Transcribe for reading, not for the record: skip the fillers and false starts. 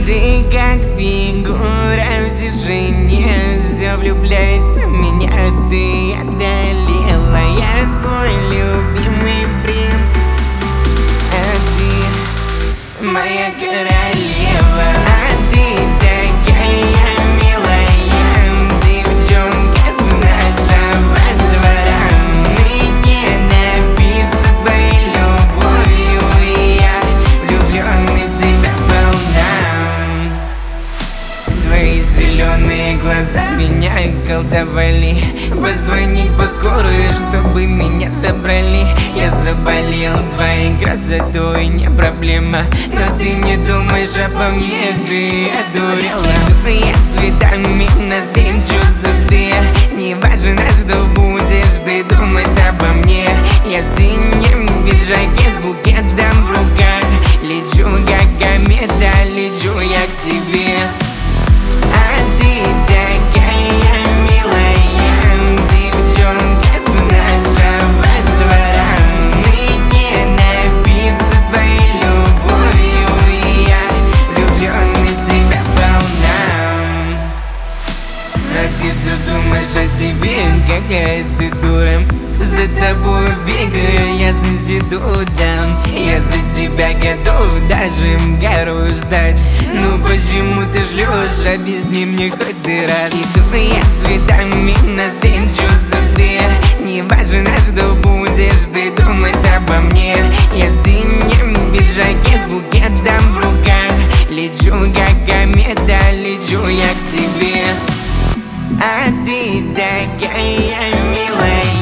Ты как фигура в тишине, все влюбляешься в меня, ты одолела. Я твой любимый принц, а ты моя королева. А ты такая милая девчонка с нашего двора. Мне напиться твоей любовью, и я влюбленный в тебя сполна. Твои зеленые глаза меня колдовали. Позвонить по скорую, чтобы меня собрали. Я заболел твоей красотой, не проблема. Но ты не думаешь обо мне, ты одурела. Я цветами на встречу судьбе. Не важно, что будешь ты думать обо мне. Я в синем пиджаке с букетом в руках. Лечу как комета, лечу я к тебе. А ты такая милая девчонка с нашего двора. Мне напиться твоей любовью, и я влюбленный в тебя сполна. А ты все думаешь о себе, какая ты дура. За тобой бегаю я с института. Я за тебя готов даже гору сдать. Ну почему ты жлёшь, объясни мне, хоть ты рад. Иду я цветами навстречу судьбе. Не важно, что будешь ты думать обо мне. Я в синем пиджаке с букетом в руках. Лечу как комета, лечу я к тебе. А ты такая милая